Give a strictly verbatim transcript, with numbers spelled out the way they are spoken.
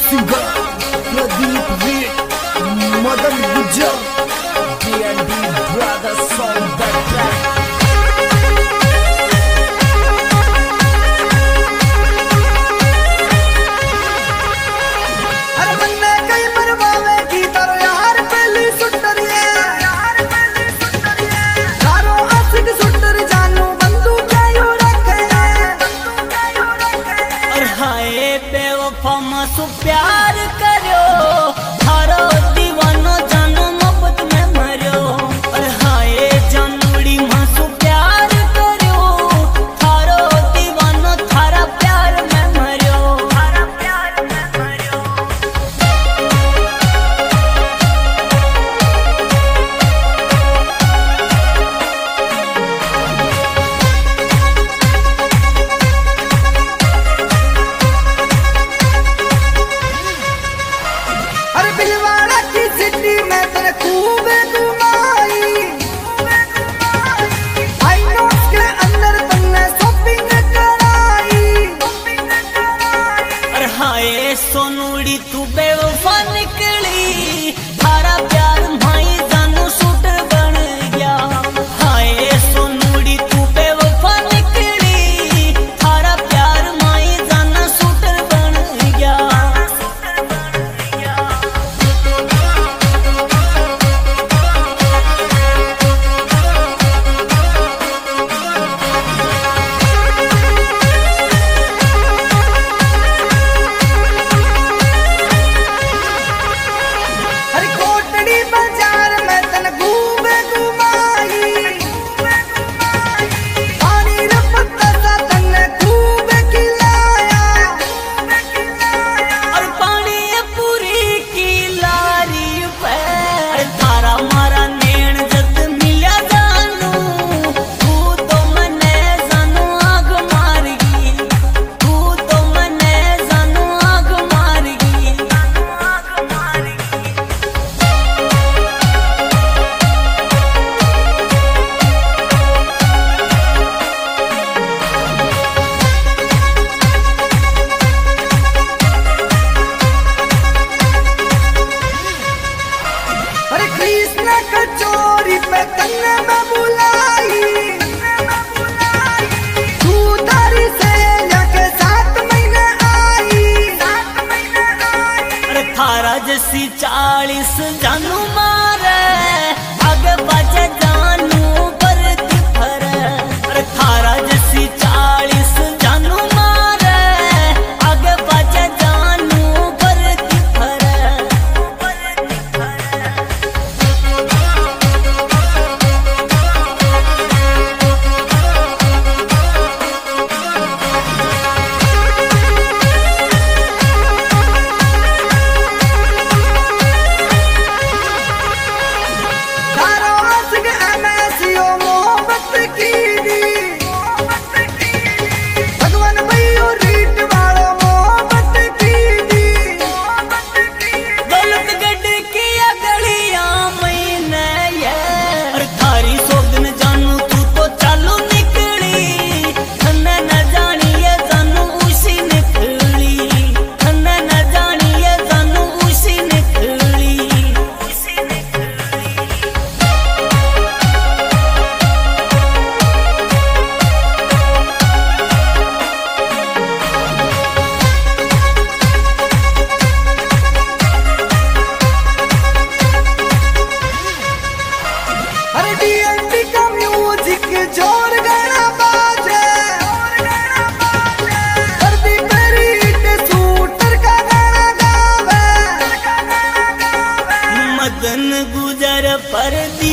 Singer Pradeep वीट Madan Gujjar D and D brothers on the track. सु प्यार करो थारो दीवानो जानो मोहब्बत में मरो। और हाय जानूड़ी मासु प्यार करो थारो दीवानो थारा प्यार में मरो, थारा प्यार में मरो। सोनूड़ी तू बेवफा निकली थारा प्यार भाई जानू शूटर बन गया। हाय सोनूड़ी तू बेवफा निकली थारा प्यार भाई जाना शूटर बन गया। कचोरी पे कन्ने में बुलाई तू तारी से जाके सात महीने आई। अरे थारा जैसी चालीस जानू मारे आगे बाजे जानू बरती फरे। अरे थारा जैसी चालीस जानू मारे आगे बाजे जानू बरती फरे, बरती फरे। मदन गुजर परदी